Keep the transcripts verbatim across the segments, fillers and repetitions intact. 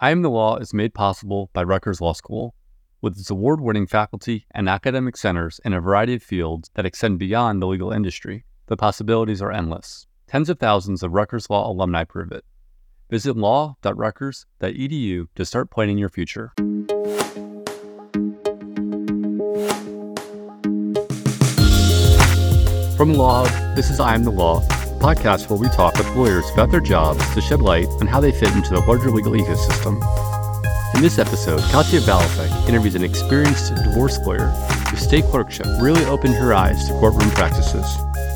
I Am the Law is made possible by Rutgers Law School. With its award-winning faculty and academic centers in a variety of fields that extend beyond the legal industry, the possibilities are endless. Tens of thousands of Rutgers Law alumni prove it. Visit law dot rutgers dot e d u to start planning your future. From Law Hub, this is I Am the Law, a podcast where we talk with lawyers about their jobs to shed light on how they fit into the larger legal ecosystem. In this episode, Katya Valasek interviews an experienced divorce lawyer whose state clerkship really opened her eyes to courtroom practices.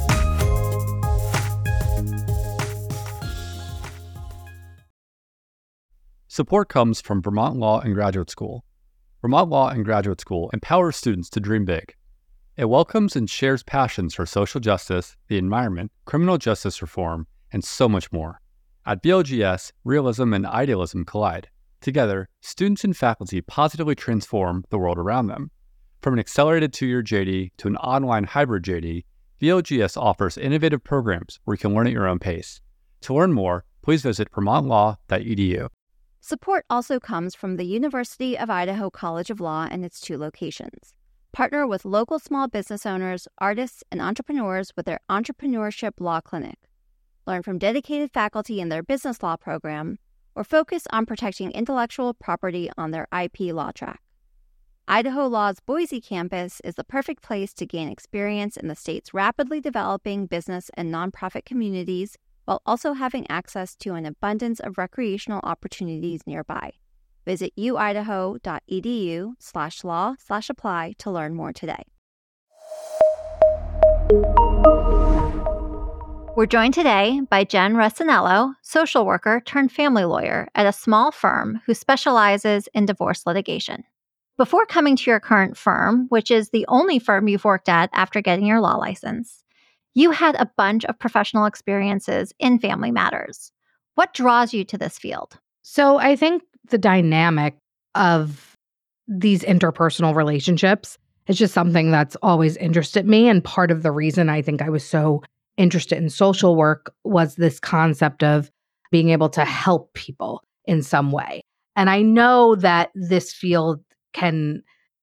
Support comes from Vermont Law and Graduate School. Vermont Law and Graduate School empowers students to dream big. It welcomes and shares passions for social justice, the environment, criminal justice reform, and so much more. At V L G S, realism and idealism collide. Together, students and faculty positively transform the world around them. From an accelerated two-year J D to an online hybrid J D, V L G S offers innovative programs where you can learn at your own pace. To learn more, please visit vermont law dot e d u. Support also comes from the University of Idaho College of Law and its two locations. Partner with local small business owners, artists, and entrepreneurs with their Entrepreneurship Law Clinic. Learn from dedicated faculty in their business law program, or focus on protecting intellectual property on their I P law track. Idaho Law's Boise campus is the perfect place to gain experience in the state's rapidly developing business and nonprofit communities, while also having access to an abundance of recreational opportunities nearby. Visit u idaho dot e d u slash law slash apply to learn more today. We're joined today by Jen Resinello, social worker turned family lawyer at a small firm who specializes in divorce litigation. Before coming to your current firm, which is the only firm you've worked at after getting your law license, you had a bunch of professional experiences in family matters. What draws you to this field? So I think the dynamic of these interpersonal relationships is just something that's always interested me. And part of the reason I think I was so interested in social work was this concept of being able to help people in some way. And I know that this field can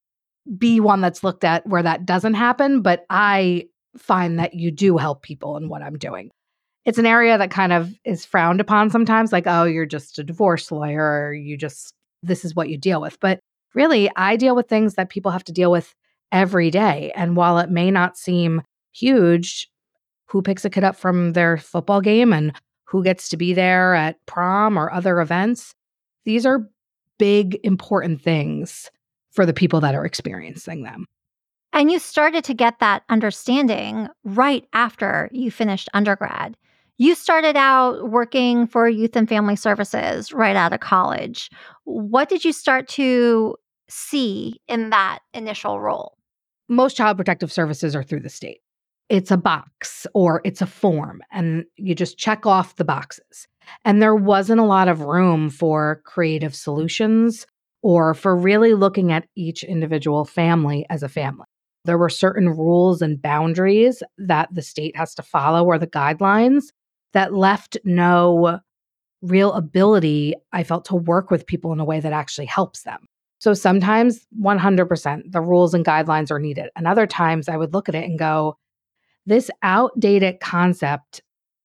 be one that's looked at where that doesn't happen, but I find that you do help people in what I'm doing. It's an area that kind of is frowned upon sometimes, like, oh, you're just a divorce lawyer, or you just, this is what you deal with. But really, I deal with things that people have to deal with every day. And while it may not seem huge, who picks a kid up from their football game and who gets to be there at prom or other events, these are big, important things for the people that are experiencing them. And you started to get that understanding right after you finished undergrad. You started out working for Youth and Family Services right out of college. What did you start to see in that initial role? Most child protective services are through the state. It's a box or it's a form, and you just check off the boxes. And there wasn't a lot of room for creative solutions or for really looking at each individual family as a family. There were certain rules and boundaries that the state has to follow, or the guidelines, that left no real ability, I felt, to work with people in a way that actually helps them. So sometimes one hundred percent the rules and guidelines are needed. And other times I would look at it and go, this outdated concept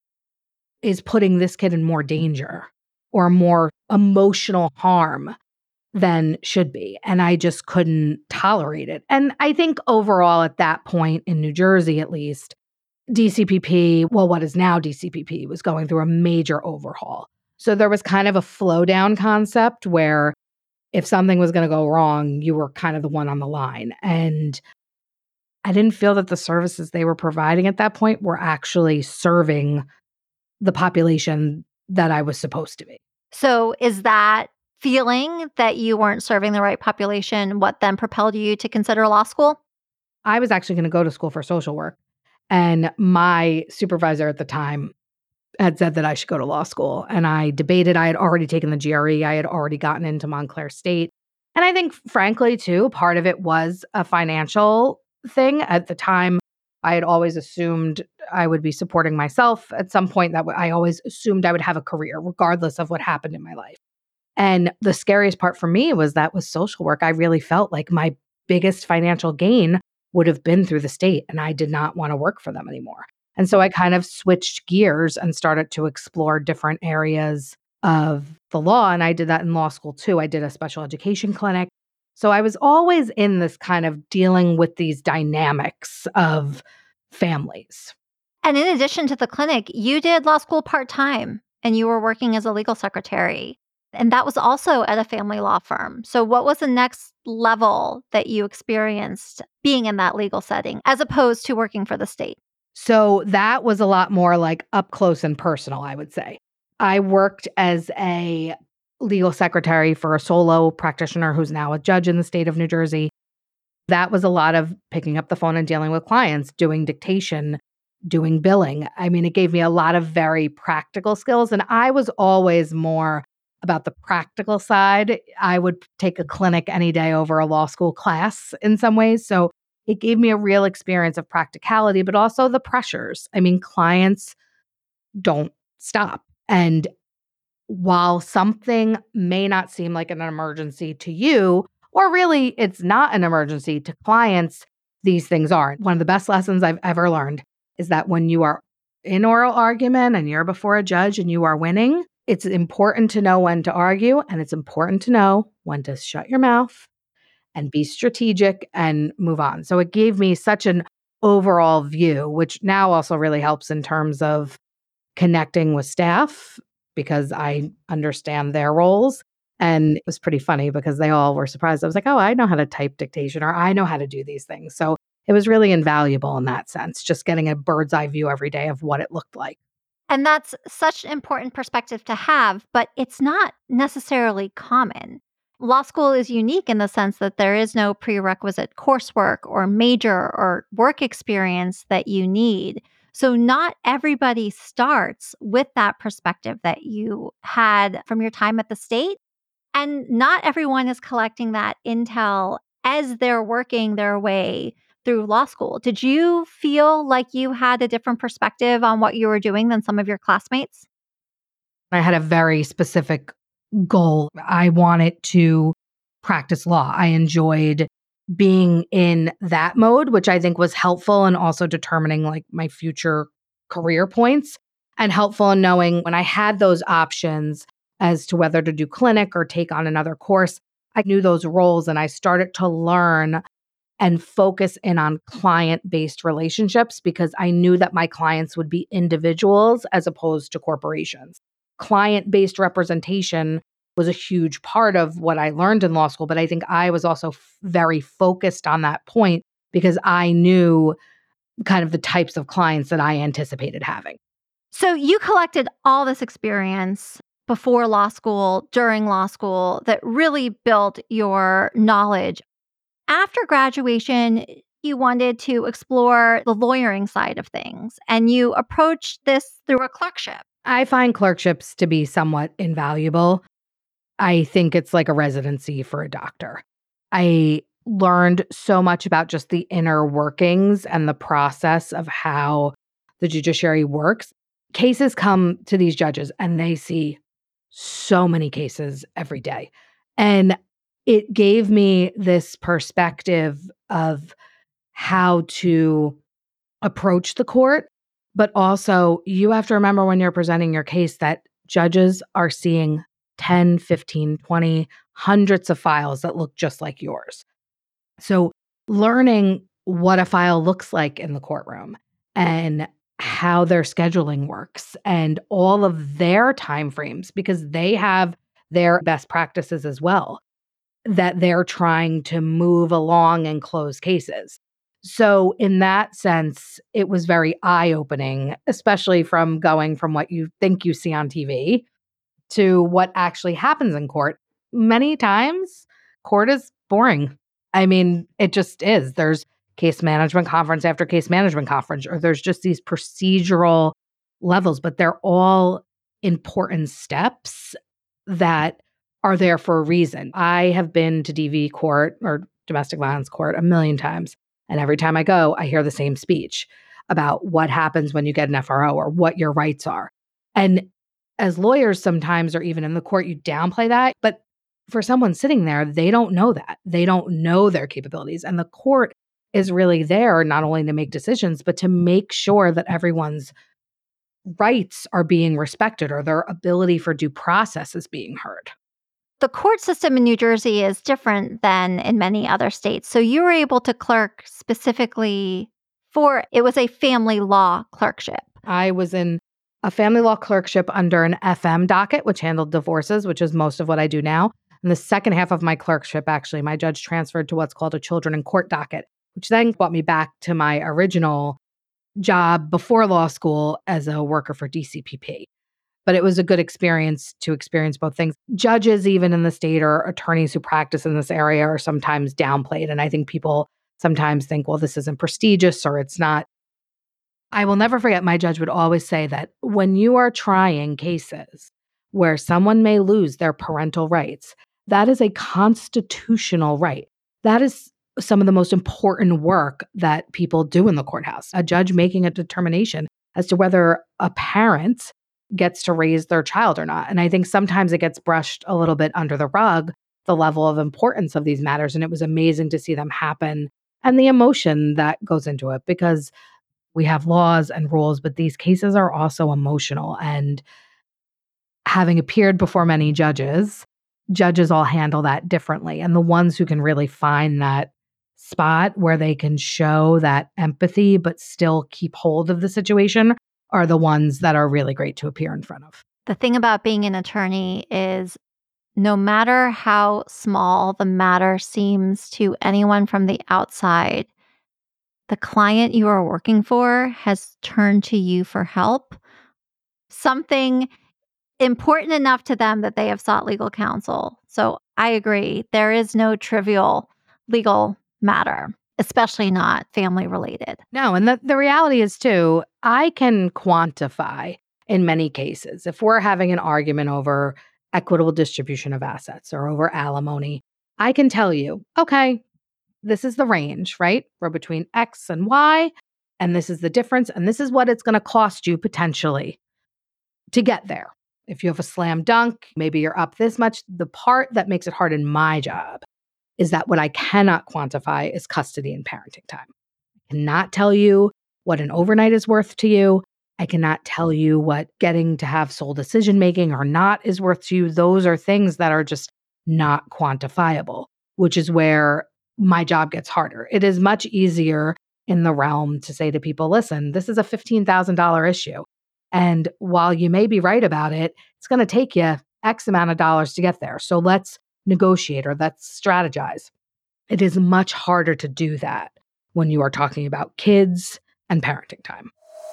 is putting this kid in more danger or more emotional harm than should be. And I just couldn't tolerate it. And I think overall at that point in New Jersey, at least, D C P P, well, what is now D C P P, was going through a major overhaul. So there was kind of a flow down concept where if something was going to go wrong, you were kind of the one on the line. And I didn't feel that the services they were providing at that point were actually serving the population that I was supposed to be. So is that feeling that you weren't serving the right population what then propelled you to consider law school? I was actually going to go to school for social work. And my supervisor at the time had said that I should go to law school. And I debated. I had already taken the G R E. I had already gotten into Montclair State. And I think, frankly, too, part of it was a financial thing. At the time, I had always assumed I would be supporting myself at some point. That I always assumed I would have a career, regardless of what happened in my life. And the scariest part for me was that with social work, I really felt like my biggest financial gain would have been through the state, and I did not want to work for them anymore. And so I kind of switched gears and started to explore different areas of the law. And I did that in law school too. I did a special education clinic. So I was always in this kind of dealing with these dynamics of families. And in addition to the clinic, you did law school part-time and you were working as a legal secretary. And that was also at a family law firm. So what was the next level that you experienced being in that legal setting as opposed to working for the state? So that was a lot more like up close and personal, I would say. I worked as a legal secretary for a solo practitioner who's now a judge in the state of New Jersey. That was a lot of picking up the phone and dealing with clients, doing dictation, doing billing. I mean, it gave me a lot of very practical skills. And I was always more about the practical side. I would take a clinic any day over a law school class in some ways. So it gave me a real experience of practicality, but also the pressures. I mean, clients don't stop. And while something may not seem like an emergency to you, or really it's not an emergency to clients, these things are. One of the best lessons I've ever learned is that when you are in oral argument and you're before a judge and you are winning, it's important to know when to argue, and it's important to know when to shut your mouth and be strategic and move on. So it gave me such an overall view, which now also really helps in terms of connecting with staff because I understand their roles. And it was pretty funny because they all were surprised. I was like, oh, I know how to type dictation, or I know how to do these things. So it was really invaluable in that sense, just getting a bird's eye view every day of what it looked like. And that's such an important perspective to have, but it's not necessarily common. Law school is unique in the sense that there is no prerequisite coursework or major or work experience that you need. So not everybody starts with that perspective that you had from your time at the state. And not everyone is collecting that intel as they're working their way through law school. Did you feel like you had a different perspective on what you were doing than some of your classmates? I had a very specific goal. I wanted to practice law. I enjoyed being in that mode, which I think was helpful in also determining like my future career points, and helpful in knowing when I had those options as to whether to do clinic or take on another course. I knew those roles and I started to learn and focus in on client-based relationships because I knew that my clients would be individuals as opposed to corporations. Client-based representation was a huge part of what I learned in law school, but I think I was also f- very focused on that point because I knew kind of the types of clients that I anticipated having. So you collected all this experience before law school, during law school, that really built your knowledge. After graduation, you wanted to explore the lawyering side of things, and you approached this through a clerkship. I find clerkships to be somewhat invaluable. I think it's like a residency for a doctor. I learned so much about just the inner workings and the process of how the judiciary works. Cases come to these judges and they see so many cases every day. And it gave me this perspective of how to approach the court. But also, you have to remember when you're presenting your case that judges are seeing ten, fifteen, twenty, hundreds of files that look just like yours. So learning what a file looks like in the courtroom and how their scheduling works and all of their timeframes, because they have their best practices as well that they're trying to move along and close cases. So in that sense, it was very eye-opening, especially from going from what you think you see on T V to what actually happens in court. Many times, court is boring. I mean, it just is. There's case management conference after case management conference, or there's just these procedural levels, but they're all important steps that are there for a reason. I have been to D V court or domestic violence court a million times. And every time I go, I hear the same speech about what happens when you get an F R O or what your rights are. And as lawyers sometimes, or even in the court, you downplay that. But for someone sitting there, they don't know that. They don't know their capabilities. And the court is really there not only to make decisions, but to make sure that everyone's rights are being respected or their ability for due process is being heard. The court system in New Jersey is different than in many other states. So you were able to clerk specifically for, it was a family law clerkship. I was in a family law clerkship under an F M docket, which handled divorces, which is most of what I do now. And the second half of my clerkship, actually, my judge transferred to what's called a children in court docket, which then brought me back to my original job before law school as a worker for D C P P. But it was a good experience to experience both things. Judges, even in the state, or attorneys who practice in this area, are sometimes downplayed. And I think people sometimes think, well, this isn't prestigious or it's not. I will never forget, my judge would always say that when you are trying cases where someone may lose their parental rights, that is a constitutional right. That is some of the most important work that people do in the courthouse. A judge making a determination as to whether a parent gets to raise their child or not. And I think sometimes it gets brushed a little bit under the rug, the level of importance of these matters. And it was amazing to see them happen and the emotion that goes into it, because we have laws and rules, but these cases are also emotional. And having appeared before many judges, judges all handle that differently. And the ones who can really find that spot where they can show that empathy, but still keep hold of the situation, are the ones that are really great to appear in front of. The thing about being an attorney is no matter how small the matter seems to anyone from the outside, the client you are working for has turned to you for help. Something important enough to them that they have sought legal counsel. So I agree. There is no trivial legal matter, especially not family related. No, and the, the reality is too, I can quantify in many cases, if we're having an argument over equitable distribution of assets or over alimony, I can tell you, okay, this is the range, right? We're between X and Y, and this is the difference, and this is what it's going to cost you potentially to get there. If you have a slam dunk, maybe you're up this much. The part that makes it hard in my job is that what I cannot quantify is custody and parenting time. I cannot tell you what an overnight is worth to you. I cannot tell you what getting to have sole decision making or not is worth to you. Those are things that are just not quantifiable, which is where my job gets harder. It is much easier in the realm to say to people, listen, this is a fifteen thousand dollars issue. And while you may be right about it, it's going to take you X amount of dollars to get there. So let's negotiate or let's strategize. It is much harder to do that when you are talking about kids and parenting time.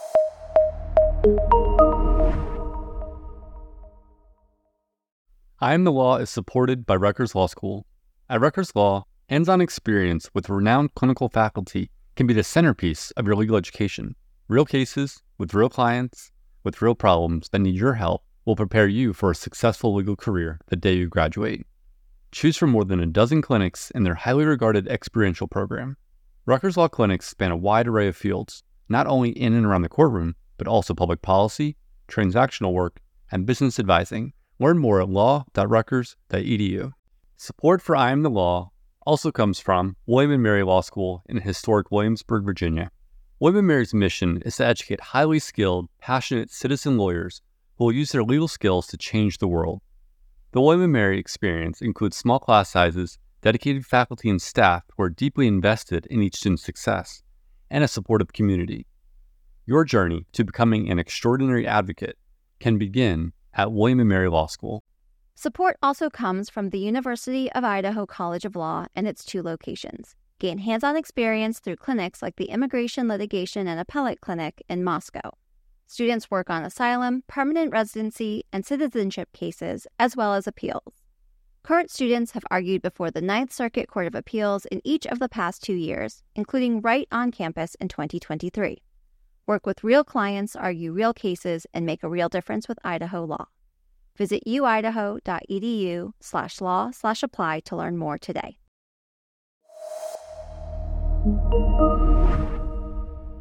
I Am the Law is supported by Rutgers Law School. At Rutgers Law, hands-on experience with renowned clinical faculty can be the centerpiece of your legal education. Real cases with real clients with real problems that need your help will prepare you for a successful legal career the day you graduate. Choose from more than a dozen clinics in their highly regarded experiential program. Rutgers Law clinics span a wide array of fields, not only in and around the courtroom, but also public policy, transactional work, and business advising. Learn more at law dot rutgers dot e d u. Support for I Am the Law also comes from William and Mary Law School in historic Williamsburg, Virginia. William and Mary's mission is to educate highly skilled, passionate citizen lawyers who will use their legal skills to change the world. The William and Mary experience includes small class sizes, dedicated faculty and staff who are deeply invested in each student's success, and a supportive community. Your journey to becoming an extraordinary advocate can begin at William and Mary Law School. Support also comes from the University of Idaho College of Law and its two locations. Gain hands-on experience through clinics like the Immigration, Litigation, and Appellate Clinic in Moscow. Students work on asylum, permanent residency, and citizenship cases, as well as appeals. Current students have argued before the Ninth Circuit Court of Appeals in each of the past two years, including right on campus in twenty twenty-three. Work with real clients, argue real cases, and make a real difference with Idaho law. Visit u idaho dot e d u slash law slash apply to learn more today.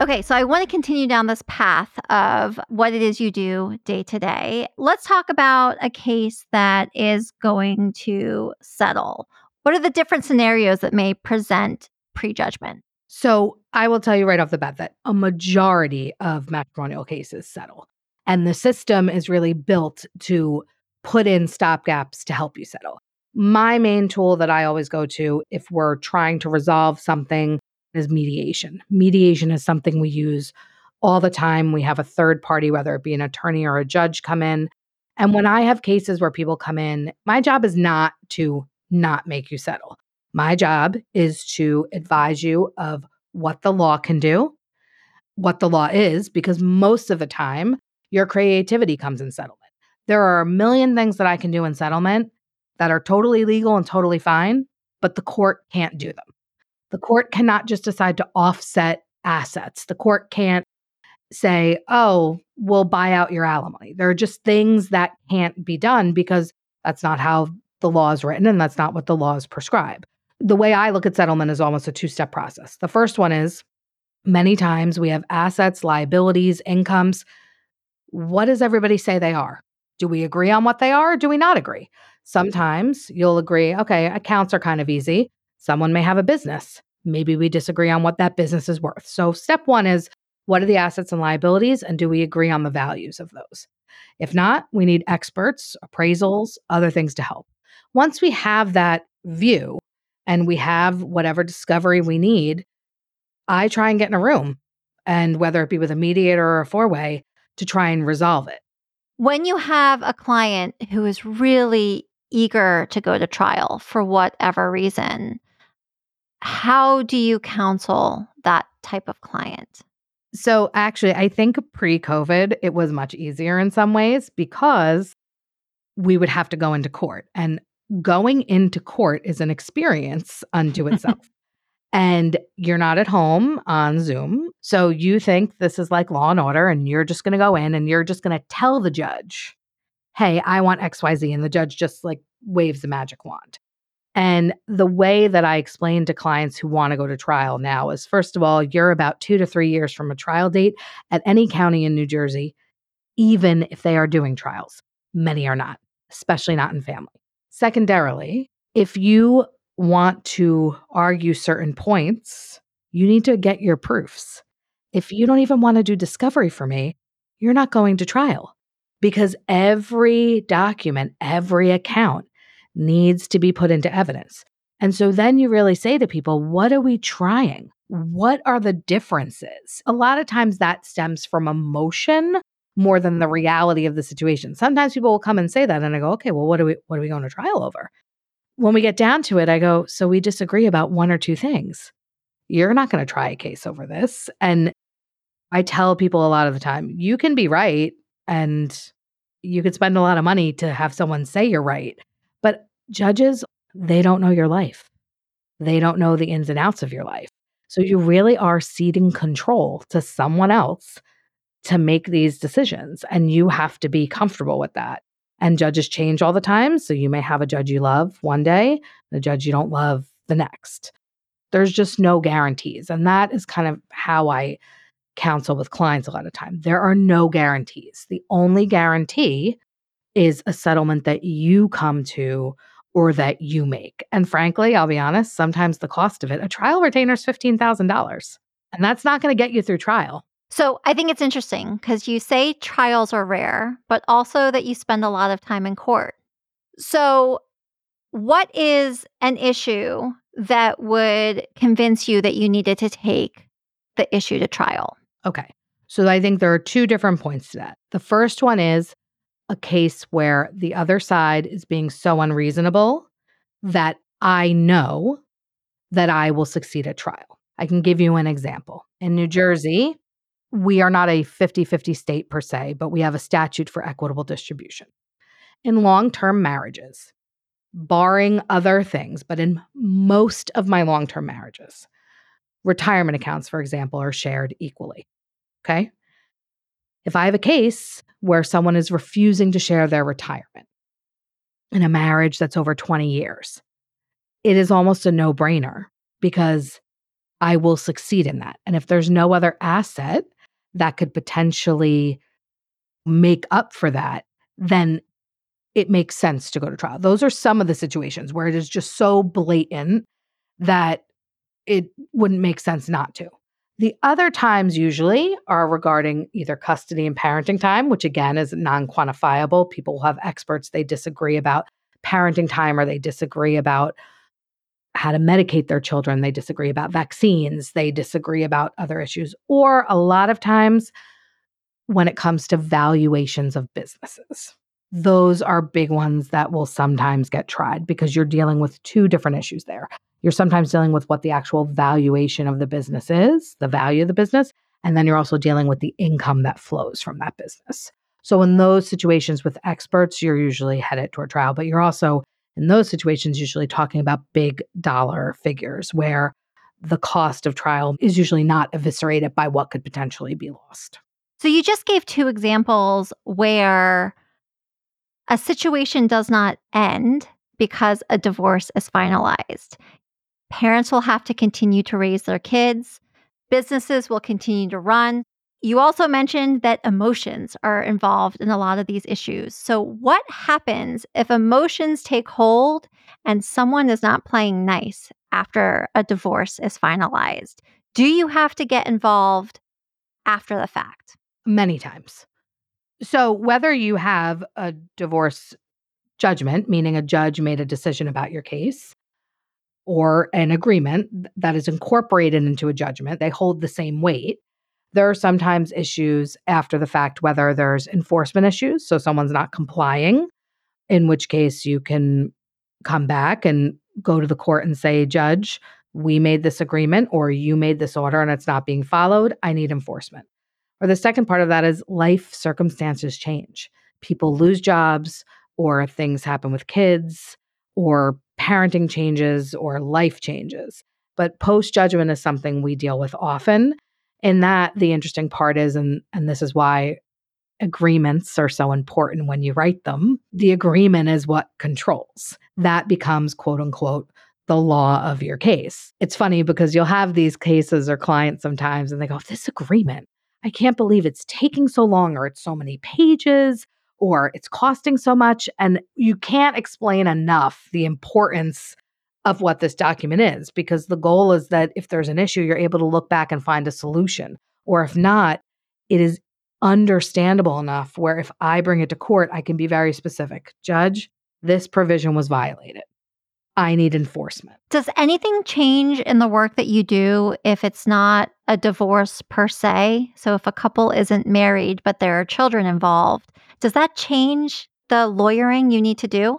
Okay, so I want to continue down this path of what it is you do day to day. Let's talk about a case that is going to settle. What are the different scenarios that may present prejudgment? So I will tell you right off the bat that a majority of matrimonial cases settle. And the system is really built to put in stopgaps to help you settle. My main tool that I always go to if we're trying to resolve something is mediation. Mediation is something we use all the time. We have a third party, whether it be an attorney or a judge, come in. And when I have cases where people come in, my job is not to not make you settle. My job is to advise you of what the law can do, what the law is, because most of the time, your creativity comes in settlement. There are a million things that I can do in settlement that are totally legal and totally fine, but the court can't do them. The court cannot just decide to offset assets. The court can't say, oh, we'll buy out your alimony. There are just things that can't be done because that's not how the law is written and that's not what the laws prescribe. The way I look at settlement is almost a two-step process. The first one is many times we have assets, liabilities, incomes. What does everybody say they are? Do we agree on what they are or do we not agree? Sometimes you'll agree, okay, accounts are kind of easy. Someone may have a business. Maybe we disagree on what that business is worth. So step one is, what are the assets and liabilities, and do we agree on the values of those? If not, we need experts, appraisals, other things to help. Once we have that view and we have whatever discovery we need, I try and get in a room, and whether it be with a mediator or a four-way, to try and resolve it. When you have a client who is really eager to go to trial for whatever reason, how do you counsel that type of client? So actually, I think pre-COVID, it was much easier in some ways because we would have to go into court. And going into court is an experience unto itself. And you're not at home on Zoom. So you think this is like Law and Order, and you're just going to go in and you're just going to tell the judge, hey, I want X Y Z. And the judge just like waves the magic wand. And the way that I explain to clients who want to go to trial now is, first of all, you're about two to three years from a trial date at any county in New Jersey, even if they are doing trials. Many are not, especially not in family. Secondarily, if you want to argue certain points, you need to get your proofs. If you don't even want to do discovery for me, you're not going to trial, because every document, every account needs to be put into evidence. And so then you really say to people, what are we trying? What are the differences? A lot of times that stems from emotion more than the reality of the situation. Sometimes people will come and say that, and I go, okay, well, what are we, what are we going to trial over? When we get down to it, I go, so we disagree about one or two things. You're not going to try a case over this. And I tell people a lot of the time, you can be right and you could spend a lot of money to have someone say you're right. But judges, they don't know your life. They don't know the ins and outs of your life. So you really are ceding control to someone else to make these decisions. And you have to be comfortable with that. And judges change all the time. So you may have a judge you love one day, and a judge you don't love the next. There's just no guarantees. And that is kind of how I counsel with clients a lot of time. There are no guarantees. The only guarantee is a settlement that you come to or that you make. And frankly, I'll be honest, sometimes the cost of it, a trial retainer is fifteen thousand dollars. And that's not going to get you through trial. So I think it's interesting because you say trials are rare, but also that you spend a lot of time in court. So what is an issue that would convince you that you needed to take the issue to trial? Okay. So I think there are two different points to that. The first one is a case where the other side is being so unreasonable that I know that I will succeed at trial. I can give you an example. In New Jersey, we are not a fifty-fifty state per se, but we have a statute for equitable distribution. In long-term marriages, barring other things, but in most of my long-term marriages, retirement accounts, for example, are shared equally. Okay? If I have a case where someone is refusing to share their retirement in a marriage that's over twenty years, it is almost a no-brainer because I will succeed in that. And if there's no other asset that could potentially make up for that, then it makes sense to go to trial. Those are some of the situations where it is just so blatant that it wouldn't make sense not to. The other times usually are regarding either custody and parenting time, which again is non-quantifiable. People will have experts they disagree about parenting time, or they disagree about how to medicate their children. They disagree about vaccines. They disagree about other issues. Or a lot of times when it comes to valuations of businesses. Those are big ones that will sometimes get tried because you're dealing with two different issues there. You're sometimes dealing with what the actual valuation of the business is, the value of the business, and then you're also dealing with the income that flows from that business. So in those situations with experts, you're usually headed toward trial, but you're also in those situations usually talking about big dollar figures where the cost of trial is usually not eviscerated by what could potentially be lost. So you just gave two examples where a situation does not end because a divorce is finalized. Parents will have to continue to raise their kids. Businesses will continue to run. You also mentioned that emotions are involved in a lot of these issues. So what happens if emotions take hold and someone is not playing nice after a divorce is finalized? Do you have to get involved after the fact? Many times. So whether you have a divorce judgment, meaning a judge made a decision about your case, or an agreement that is incorporated into a judgment, they hold the same weight. There are sometimes issues after the fact, whether there's enforcement issues, so someone's not complying, in which case you can come back and go to the court and say, Judge, we made this agreement or you made this order and it's not being followed. I need enforcement. Or the second part of that is life circumstances change. People lose jobs, or things happen with kids, or parenting changes, or life changes. But post-judgment is something we deal with often. In that, the interesting part is, and, and this is why agreements are so important when you write them, the agreement is what controls. That becomes, quote unquote, the law of your case. It's funny because you'll have these cases or clients sometimes and they go, this agreement, I can't believe it's taking so long, or it's so many pages, or it's costing so much. And you can't explain enough the importance of what this document is, because the goal is that if there's an issue, you're able to look back and find a solution. Or if not, it is understandable enough where if I bring it to court, I can be very specific. Judge, this provision was violated. I need enforcement. Does anything change in the work that you do if it's not a divorce per se? So if a couple isn't married, but there are children involved, does that change the lawyering you need to do?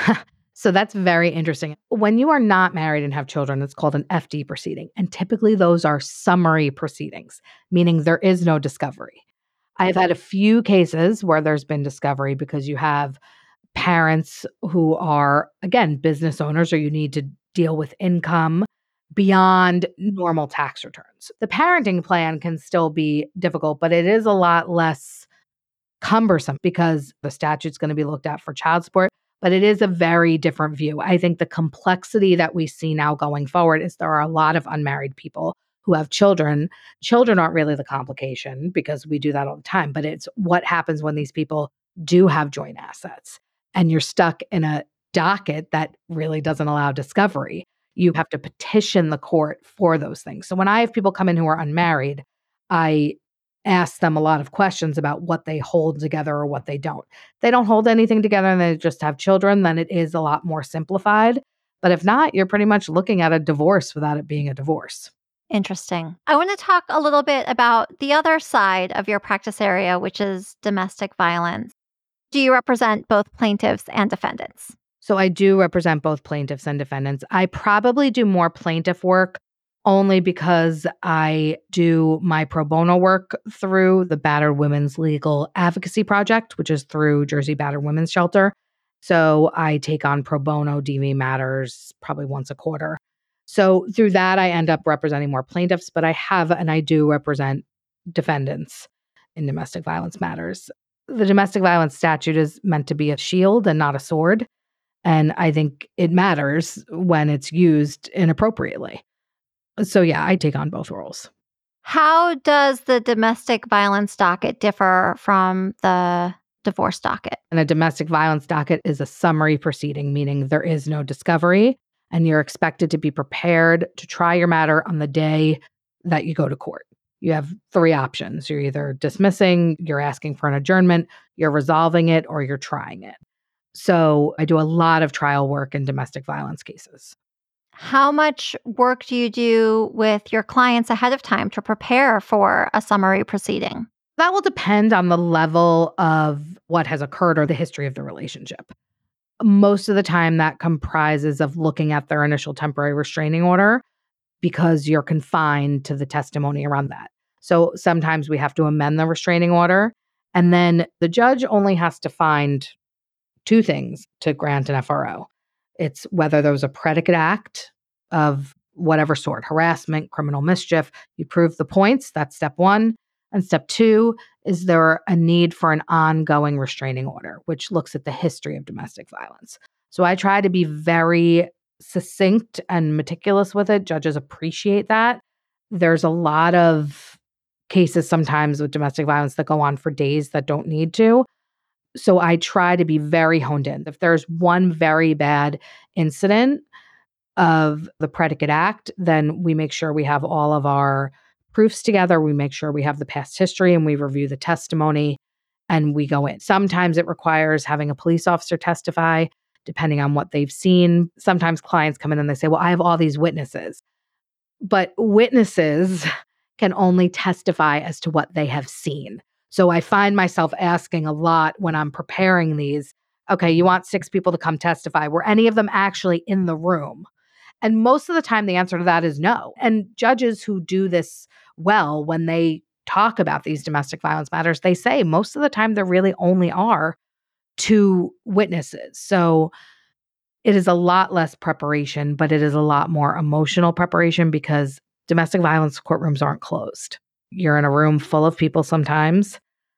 So that's very interesting. When you are not married and have children, it's called an F D proceeding. And typically those are summary proceedings, meaning there is no discovery. I've had a few cases where there's been discovery because you have parents who are, again, business owners, or you need to deal with income beyond normal tax returns. The parenting plan can still be difficult, but it is a lot less cumbersome because the statute's going to be looked at for child support, but it is a very different view. I think the complexity that we see now going forward is there are a lot of unmarried people who have children. Children aren't really the complication because we do that all the time, but it's what happens when these people do have joint assets and you're stuck in a docket that really doesn't allow discovery. You have to petition the court for those things. So when I have people come in who are unmarried, I ask them a lot of questions about what they hold together or what they don't. If they don't hold anything together and they just have children, then it is a lot more simplified. But if not, you're pretty much looking at a divorce without it being a divorce. Interesting. I want to talk a little bit about the other side of your practice area, which is domestic violence. Do you represent both plaintiffs and defendants? So I do represent both plaintiffs and defendants. I probably do more plaintiff work only because I do my pro bono work through the Battered Women's Legal Advocacy Project, which is through Jersey Battered Women's Shelter. So I take on pro bono D V matters probably once a quarter. So through that, I end up representing more plaintiffs, but I have and I do represent defendants in domestic violence matters. The domestic violence statute is meant to be a shield and not a sword. And I think it matters when it's used inappropriately. So yeah, I take on both roles. How does the domestic violence docket differ from the divorce docket? And a domestic violence docket is a summary proceeding, meaning there is no discovery, and you're expected to be prepared to try your matter on the day that you go to court. You have three options. You're either dismissing, you're asking for an adjournment, you're resolving it, or you're trying it. So I do a lot of trial work in domestic violence cases. How much work do you do with your clients ahead of time to prepare for a summary proceeding? That will depend on the level of what has occurred or the history of the relationship. Most of the time, that comprises of looking at their initial temporary restraining order because you're confined to the testimony around that. So sometimes we have to amend the restraining order, and then the judge only has to find two things to grant an F R O. It's whether there was a predicate act of whatever sort, harassment, criminal mischief. You prove the points, that's step one. And step two, is there a need for an ongoing restraining order, which looks at the history of domestic violence. So I try to be very succinct and meticulous with it. Judges appreciate that. There's a lot of cases sometimes with domestic violence that go on for days that don't need to. So I try to be very honed in. If there's one very bad incident of the predicate act, then we make sure we have all of our proofs together. We make sure we have the past history and we review the testimony and we go in. Sometimes it requires having a police officer testify, depending on what they've seen. Sometimes clients come in and they say, well, I have all these witnesses. But witnesses can only testify as to what they have seen. So I find myself asking a lot when I'm preparing these, okay, you want six people to come testify. Were any of them actually in the room? And most of the time, the answer to that is no. And judges who do this well, when they talk about these domestic violence matters, they say most of the time there really only are two witnesses. So it is a lot less preparation, but it is a lot more emotional preparation because domestic violence courtrooms aren't closed. You're in a room full of people sometimes.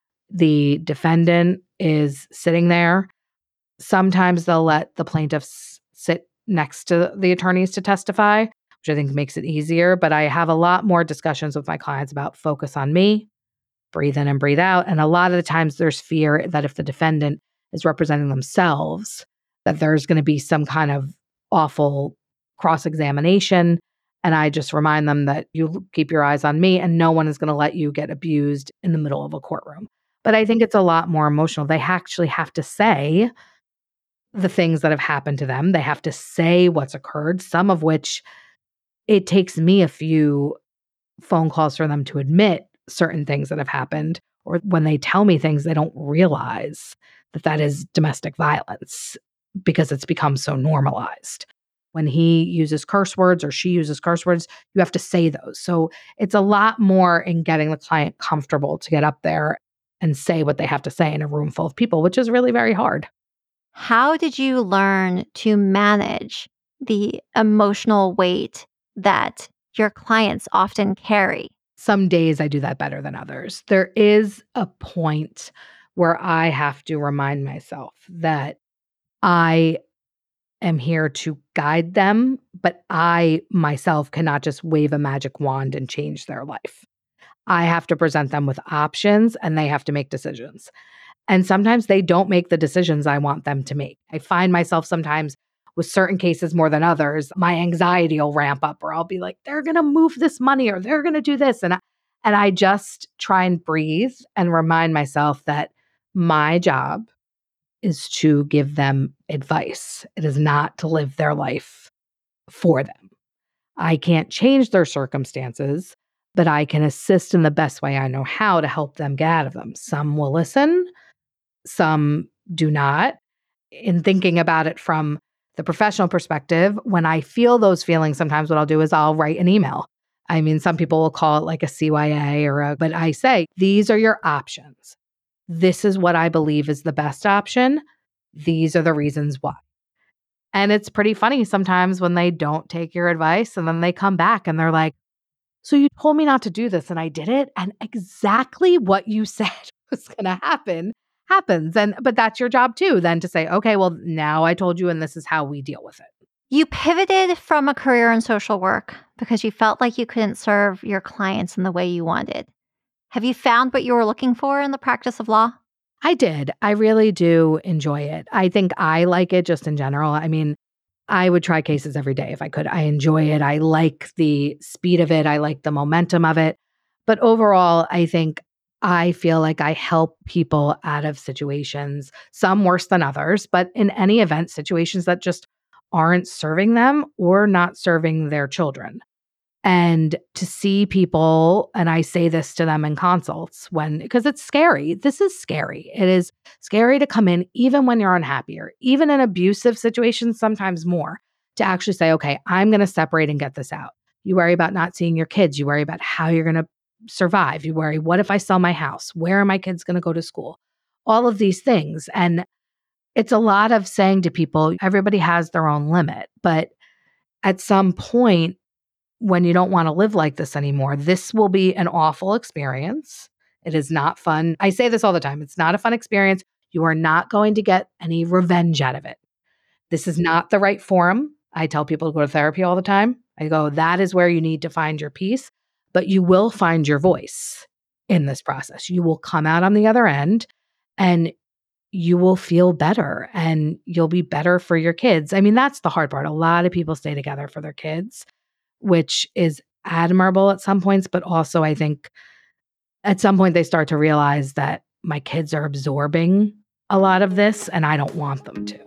The defendant is sitting there. Sometimes they'll let the plaintiffs sit next to the attorneys to testify, which I think makes it easier. But I have a lot more discussions with my clients about focus on me, breathe in and breathe out. And a lot of the times there's fear that if the defendant is representing themselves, that there's going to be some kind of awful cross-examination. And I just remind them that you keep your eyes on me and no one is going to let you get abused in the middle of a courtroom. But I think it's a lot more emotional. They actually have to say the things that have happened to them. They have to say what's occurred, some of which it takes me a few phone calls for them to admit certain things that have happened. Or when they tell me things, they don't realize that that is domestic violence because it's become so normalized. When he uses curse words or she uses curse words, you have to say those. So it's a lot more in getting the client comfortable to get up there and say what they have to say in a room full of people, which is really very hard. How did you learn to manage the emotional weight that your clients often carry? Some days I do that better than others. There is a point where I have to remind myself that I am here to guide them, but I myself cannot just wave a magic wand and change their life. I have to present them with options and they have to make decisions. And sometimes they don't make the decisions I want them to make. I find myself sometimes with certain cases more than others, my anxiety will ramp up or I'll be like, they're going to move this money or they're going to do this. And I, and I just try and breathe and remind myself that my job is to give them advice. It is not to live their life for them. I can't change their circumstances, but I can assist in the best way I know how to help them get out of them. Some will listen, some do not. In thinking about it from the professional perspective, when I feel those feelings, sometimes what I'll do is I'll write an email. I mean, some people will call it like a C Y A or a, but I say, these are your options. This is what I believe is the best option. These are the reasons why. And it's pretty funny sometimes when they don't take your advice and then they come back and they're like, so you told me not to do this and I did it. And exactly what you said was going to happen happens. And but that's your job too, then to say, okay, well, now I told you and this is how we deal with it. You pivoted from a career in social work because you felt like you couldn't serve your clients in the way you wanted. Have you found what you were looking for in the practice of law? I did. I really do enjoy it. I think I like it just in general. I mean, I would try cases every day if I could. I enjoy it. I like the speed of it. I like the momentum of it. But overall, I think I feel like I help people out of situations, some worse than others, but in any event, situations that just aren't serving them or not serving their children. And to see people, and I say this to them in consults when, because it's scary. This is scary. It is scary to come in, even when you're unhappy, or even in abusive situations, sometimes more, to actually say, okay, I'm going to separate and get this out. You worry about not seeing your kids. You worry about how you're going to survive. You worry, what if I sell my house? Where are my kids going to go to school? All of these things. And it's a lot of saying to people, everybody has their own limit. But at some point, when you don't want to live like this anymore, this will be an awful experience. It is not fun. I say this all the time. It's not a fun experience. You are not going to get any revenge out of it. This is not the right forum. I tell people to go to therapy all the time. I go, that is where you need to find your peace, but you will find your voice in this process. You will come out on the other end and you will feel better and you'll be better for your kids. I mean, that's the hard part. A lot of people stay together for their kids, which is admirable at some points, but also I think at some point they start to realize that my kids are absorbing a lot of this and I don't want them to.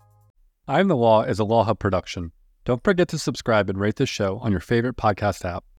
I'm the Law is a Law Hub production. Don't forget to subscribe and rate this show on your favorite podcast app.